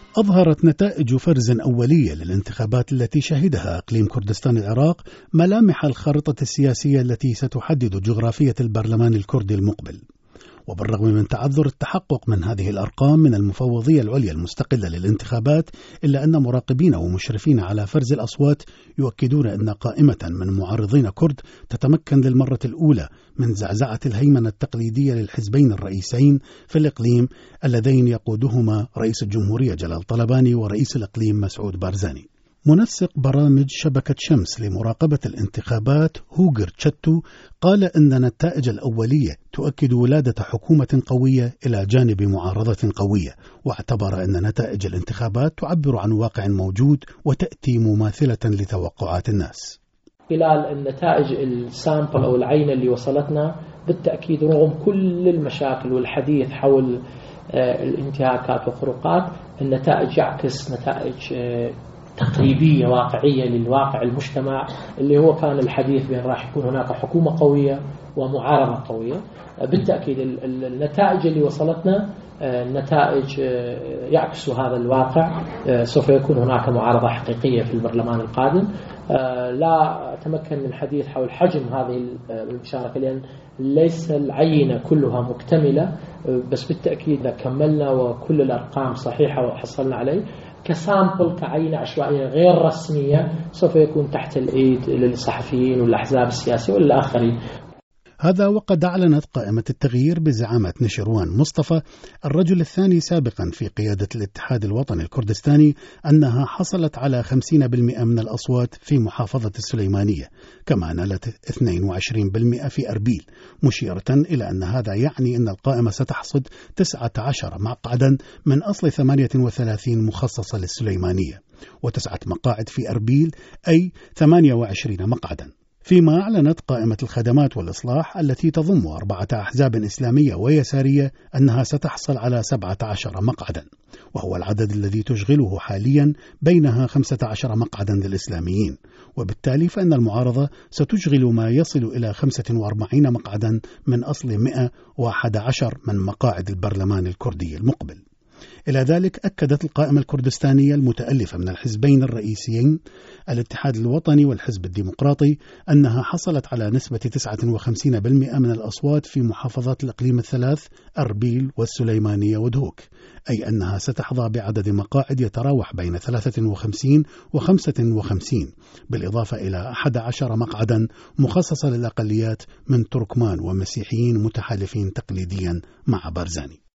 أظهرت نتائج فرز أولية للانتخابات التي شهدها إقليم كردستان العراق ملامح الخارطة السياسية التي ستحدد جغرافية البرلمان الكردي المقبل. وبالرغم من تعذر التحقق من هذه الأرقام من المفوضية العليا المستقلة للانتخابات، إلا أن مراقبين ومشرفين على فرز الأصوات يؤكدون أن قائمة من معارضين كرد تتمكن للمرة الأولى من زعزعة الهيمنة التقليدية للحزبين الرئيسين في الإقليم اللذين يقودهما رئيس الجمهورية جلال طلباني ورئيس الإقليم مسعود بارزاني. منسق برامج شبكة شمس لمراقبة الانتخابات هوغر تشتو قال أن النتائج الأولية تؤكد ولادة حكومة قوية إلى جانب معارضة قوية، واعتبر أن نتائج الانتخابات تعبر عن واقع موجود وتأتي مماثلة لتوقعات الناس. خلال النتائج السامبل أو العينة اللي وصلتنا بالتأكيد رغم كل المشاكل والحديث حول الانتهاكات والخروقات، النتائج يعكس نتائج تقريبية واقعية للواقع المجتمع اللي هو كان الحديث بأن راح يكون هناك حكومة قوية ومعارضة قوية. بالتأكيد النتائج اللي وصلتنا نتائج يعكس هذا الواقع. سوف يكون هناك معارضة حقيقية في البرلمان القادم. لا أتمكن من الحديث حول حجم هذه المشاركة لأن ليس العينة كلها مكتملة، بس بالتأكيد إذا كملنا وكل الأرقام صحيحة وحصلنا عليه كسامبل كعينة عشوائية غير رسمية سوف يكون تحت الإيد للصحفيين والأحزاب السياسية والآخرين. هذا وقد أعلنت قائمة التغيير بزعامة نشروان مصطفى الرجل الثاني سابقا في قيادة الاتحاد الوطني الكردستاني أنها حصلت على 50% من الأصوات في محافظة السليمانية، كما نالت 22% في أربيل، مشيرة إلى أن هذا يعني أن القائمة ستحصد 19 مقعدا من أصل 38 مخصصة للسليمانية، و9 مقاعد في أربيل أي 28 مقعدا. فيما أعلنت قائمة الخدمات والإصلاح التي تضم 4 أحزاب إسلامية ويسارية أنها ستحصل على 17 مقعدا، وهو العدد الذي تشغله حاليا، بينها 15 مقعدا للإسلاميين، وبالتالي فإن المعارضة ستشغل ما يصل إلى 45 مقعدا من أصل 111 من مقاعد البرلمان الكردي المقبل. إلى ذلك أكدت القائمة الكردستانية المتألفة من الحزبين الرئيسيين الاتحاد الوطني والحزب الديمقراطي أنها حصلت على نسبة 59% من الأصوات في محافظات الإقليم الثلاث أربيل والسليمانية ودهوك، أي أنها ستحظى بعدد مقاعد يتراوح بين 53 و55، بالإضافة إلى 11 مقعدا مخصصة للأقليات من تركمان ومسيحيين متحالفين تقليديا مع بارزاني.